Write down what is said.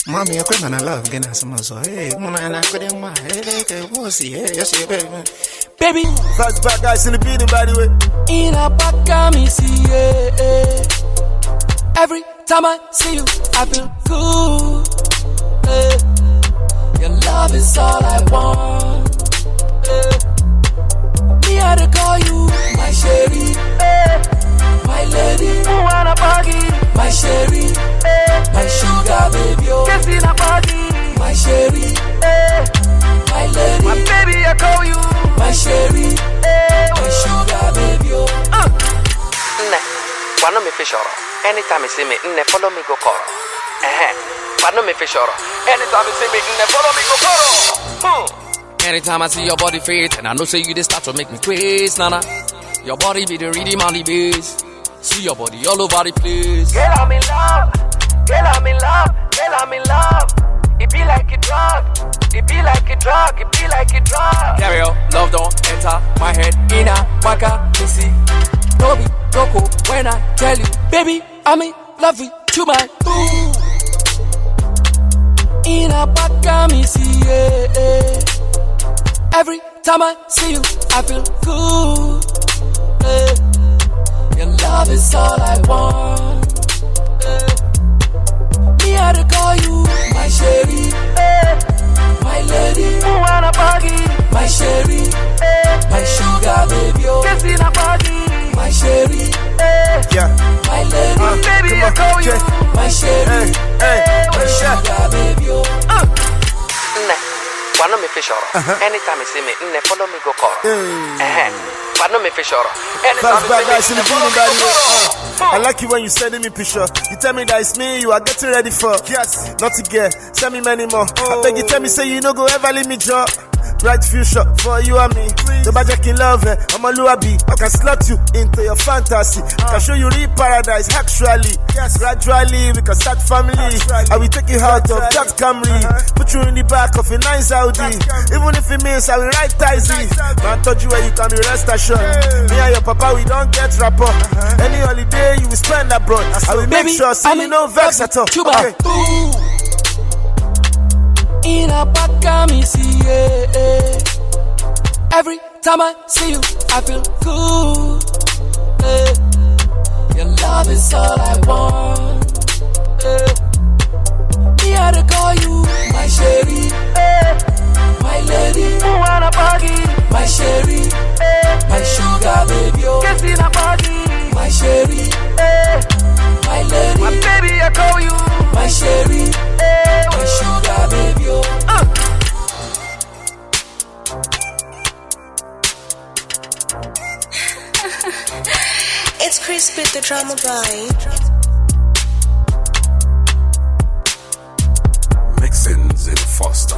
Mommy, I quit my love, getting some so hey, when I quit in my head, we'll see, hey, you see, baby. Baby, first bad guys in the building, by the way. In a back, me see, every time I see you, I feel good. Your love is all I want. Me, I to call you my sherry, my lady. Who wanna buggy? My sherry, my sugar baby. Yes, in a buggy. My sherry, my lady. My baby, I call you my sherry, my sugar baby. Why no me fish oro? Anytime you see me, follow me go coro. Why no me fish oro? Anytime you see me, follow me go coro. Anytime I see your body fit, and I know say you just start to make me crazy, nana. Your body be the rhythm on the bass. See your body all over the place. Girl, I'm in love. Girl, I'm in love. Girl, I'm in love. It be like a drug. It be like a drug. It be like a drug. Carry on, love don't enter my head. Inna waka, me see. Don't be loco when I tell you, baby, I'm in love with you, my boo. Inna waka, me see. Every time I see you, I feel good. Your love is all I want. Me, I to call you my sherry, my lady. Who wanna buggy? My sherry, my sugar baby. Yes, in a buggy. My sherry, my lady. Baby, I call you my sherry, my sugar baby. Why no me fish oro? Anytime you see me, follow me go coro. But no me fish oro. First bad guys in the building, by the way. I like you when you sending me picture. You tell me that it's me you are getting ready for. Yes, not to get. Send me many more. I beg you tell me say you no go ever leave me job. Bright future for you and me. Nobody can love her. I'm a luabi. I can slot you into your fantasy. I can show you real paradise. Actually, yes, gradually we can start family. I will take you out of that Camry. Put you in the back of a nice Audi. Even if it means I will write Tizy. Man told you where you can be rest assured. Me and your papa we don't get rapport. Any holiday you will spend abroad. I will make sure so you no vex at all. Okay. In a back, me see. Every time I see you, I feel good. Your love is all I want. Me, I to call you my sherry, my lady. Who wanna buggy? My sherry, my sugar baby. Yes, in a buggy. My sherry, my lady. My baby, I call you my sherry, my sugar baby. It's Crispy the drama guy. Mixins in Foster.